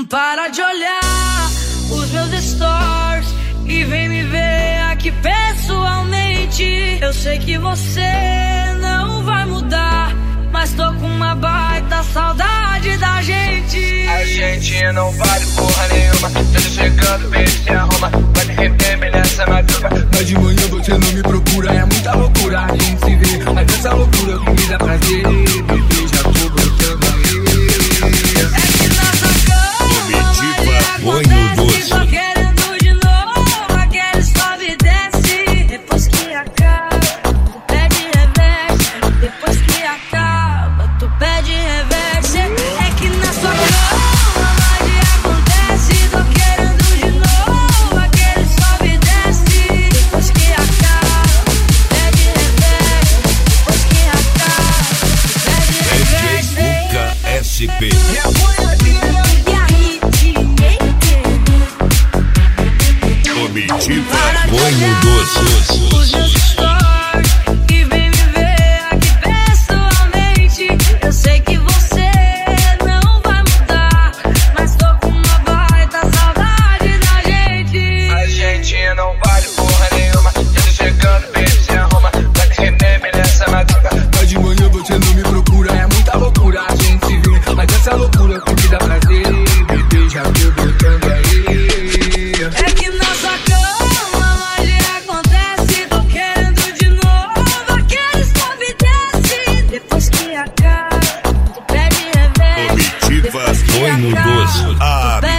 Para de olhar os meus stories e vem me ver aqui pessoalmente. Eu sei que você não vai mudar, mas tô com uma baita saudade da gente. A gente não vale porra nenhuma. Tô chegando, baby, se arruma. Vai me arrepender nessa madruga. Mas de manhã você não me procura. É muita loucura a gente se vê. Mas essa loucura que me dá prazer, bebê, já tô botando aí. É que nossa cama Põe no doce. tô querendo de novo aquele sobe e desce. Depois que acaba, tu pede reverse. Depois que acaba, tu pede reverse. É que na sua cama mais acontece. Tô querendo de novo aquele sobe e desce. Depois que acaba, tu pede reverse. Depois que acaba, tu pede reverse. Luca SP. Comitiva Põe no doce. Os meus stories e vem me ver aqui pessoalmente. Eu sei que você não vai mudar, mas tô com uma baita saudade da gente. A gente não vale porra nenhuma. Tô chegando, baby, se arruma. Vai me arrepender nessa madruga. Mas de manhã você não me procura. É muita loucura a gente se vê. Mas essa loucura que me dá prazer, bebê, já tô botando aí. É que nossa cama mais acontece. Tô querendo de novo aquele sobe e desce. Depois que acaba, tu pede reverse. Comitiva Põe no doce.